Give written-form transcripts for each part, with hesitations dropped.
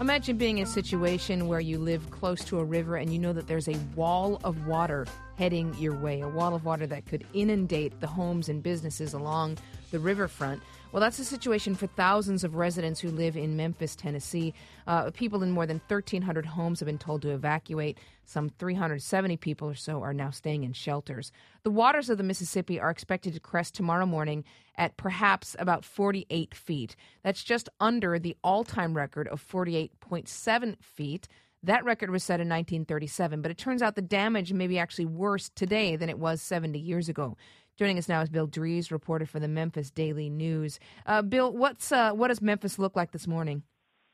Imagine being in a situation where you live close to a river and you know that there's a wall of water heading your way, a wall of water that could inundate the homes and businesses along the riverfront. Well, that's the situation for thousands of residents who live in Memphis, Tennessee. People in more than 1,300 homes have been told to evacuate. Some 370 people or so are now staying in shelters. The waters of the Mississippi are expected to crest tomorrow morning at perhaps about 48 feet. That's just under the all-time record of 48.7 feet. That record was set in 1937, but it turns out the damage may be actually worse today than it was 70 years ago. Joining us now is Bill Dries, reporter for the Memphis Daily News. Bill, what does Memphis look like this morning?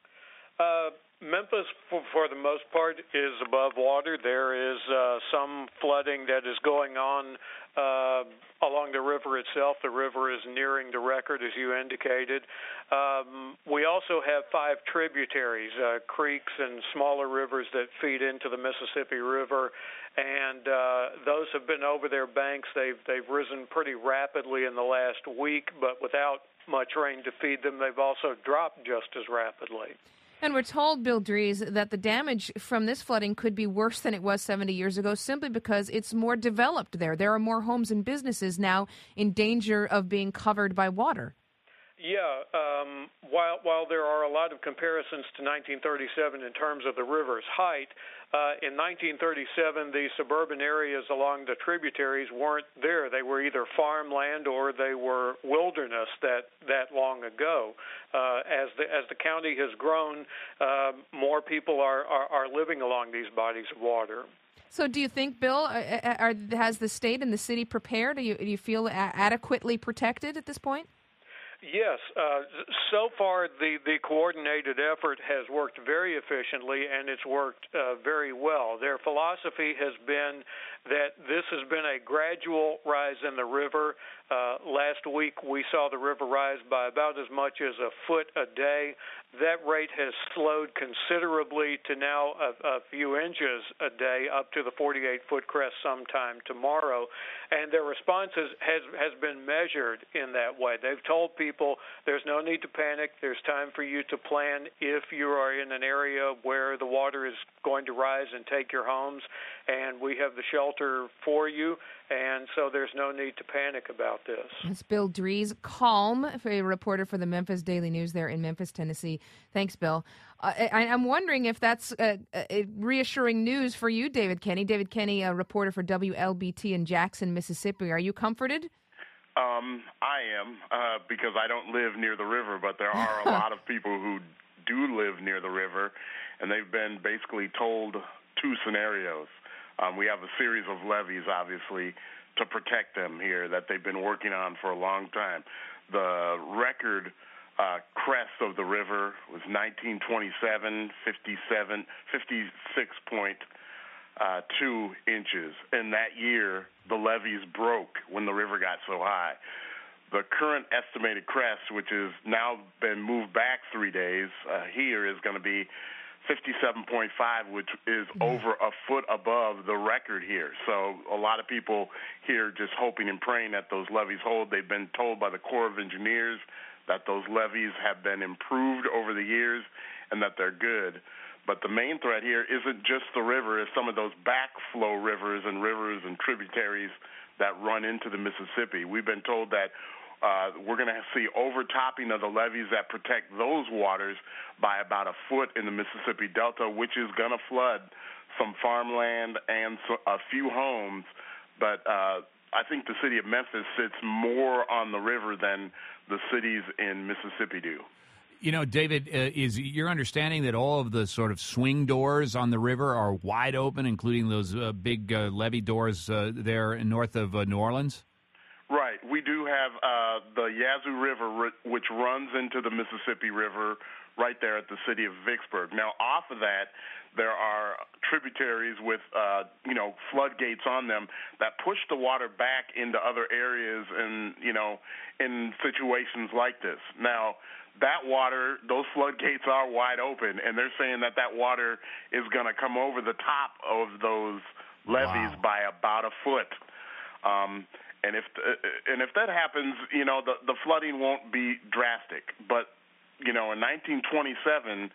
Memphis, for the most part, is above water. There is some flooding that is going on along the river itself. The river is nearing the record, as you indicated. We also have 5 tributaries, creeks and smaller rivers that feed into the Mississippi River, and those have been over their banks. They've risen pretty rapidly in the last week, but without much rain to feed them, they've also dropped just as rapidly. And we're told, Bill Dries, that the damage from this flooding could be worse than it was 70 years ago simply because it's more developed there. There are more homes and businesses now in danger of being covered by water. Yeah, while there are a lot of comparisons to 1937 in terms of the river's height, in 1937 the suburban areas along the tributaries weren't there. They were either farmland or they were wilderness that long ago. As the county has grown, more people are living along these bodies of water. So do you think, Bill, has the state and the city prepared? Do you feel adequately protected at this point? Yes. So far, the coordinated effort has worked very efficiently, and it's worked very well. Their philosophy has been that this has been a gradual rise in the river. Last week, we saw the river rise by about as much as a foot a day. That rate has slowed considerably to now a few inches a day, up to the 48-foot crest sometime tomorrow. And their response has been measured in that way. They've told people there's no need to panic. There's time for you to plan if you are in an area where the water is going to rise and take your homes, and we have the shelter for you. And so there's no need to panic about this. It's Bill Dries, calm, a reporter for the Memphis Daily News there in Memphis, Tennessee. Thanks, Bill. I'm wondering if that's reassuring news for you, David Kenny. David Kenny, a reporter for WLBT in Jackson, Mississippi. Are you comforted? I am, because I don't live near the river, but there are a lot of people who do live near the river, and they've been basically told 2 scenarios. We have a series of levees, obviously, to protect them here that they've been working on for a long time. The record crest of the river was 1927, 56.2 inches. In that year, the levees broke when the river got so high. The current estimated crest, which has now been moved back 3 days, here is going to be 57.5, which is over a foot above the record here. So a lot of people here just hoping and praying that those levees hold. They've been told by the Corps of Engineers that those levees have been improved over the years and that they're good. But the main threat here isn't just the river, it's some of those backflow rivers and tributaries that run into the Mississippi. We've been told that we're going to see overtopping of the levees that protect those waters by about a foot in the Mississippi Delta, which is going to flood some farmland and a few homes. But I think the city of Memphis sits more on the river than the cities in Mississippi do. You know, David, is your understanding that all of the sort of swing doors on the river are wide open, including those big levee doors there north of New Orleans? Right. We do have the Yazoo River, which runs into the Mississippi River right there at the city of Vicksburg. Now, off of that, there are tributaries with, floodgates on them that push the water back into other areas and, in situations like this. Now, that water, those floodgates are wide open, and they're saying that water is going to come over the top of those levees by about a foot. And if that happens, the flooding won't be drastic. But, in 1927,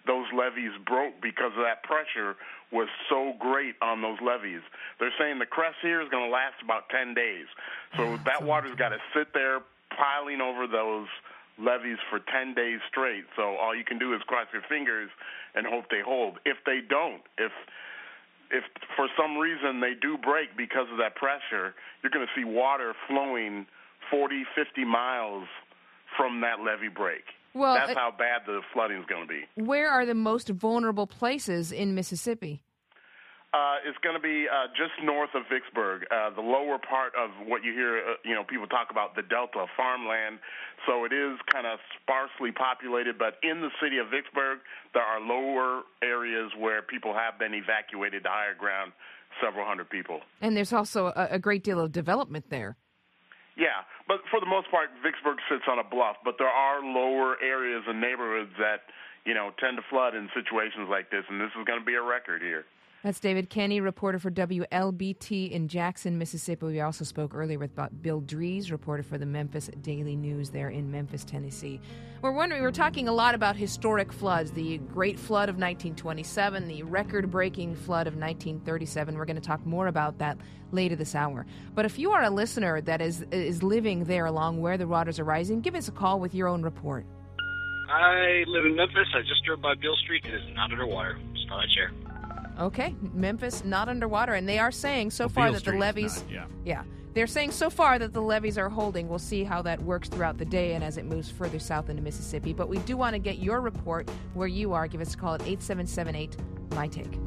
those levees broke because of that pressure was so great on those levees. They're saying the crest here is going to last about 10 days. So that water's got to sit there piling over those levees for 10 days straight. So all you can do is cross your fingers and hope they hold. If they don't, if for some reason they do break because of that pressure, you're going to see water flowing 40, 50 miles from that levee break. Well, that's how bad the flooding is going to be. Where are the most vulnerable places in Mississippi? It's going to be just north of Vicksburg, the lower part of what you hear, people talk about the Delta farmland. So it is kind of sparsely populated, but in the city of Vicksburg, there are lower areas where people have been evacuated to higher ground, several hundred people. And there's also a great deal of development there. Yeah, but for the most part, Vicksburg sits on a bluff, but there are lower areas and neighborhoods that, tend to flood in situations like this, and this is going to be a record here. That's David Kenny, reporter for WLBT in Jackson, Mississippi. We also spoke earlier with Bill Dries, reporter for the Memphis Daily News there in Memphis, Tennessee. We're talking a lot about historic floods, the Great Flood of 1927, the record-breaking flood of 1937. We're going to talk more about that later this hour. But if you are a listener that is living there along where the waters are rising, give us a call with your own report. I live in Memphis. I just drove by Beale Street. It is not underwater. Just thought I'd share. Okay, Memphis not underwater, and they are saying so far that the levees, they're saying so far that the levees are holding. We'll see how that works throughout the day and as it moves further south into Mississippi. But we do want to get your report where you are. Give us a call at 877-8-MY-TAKE.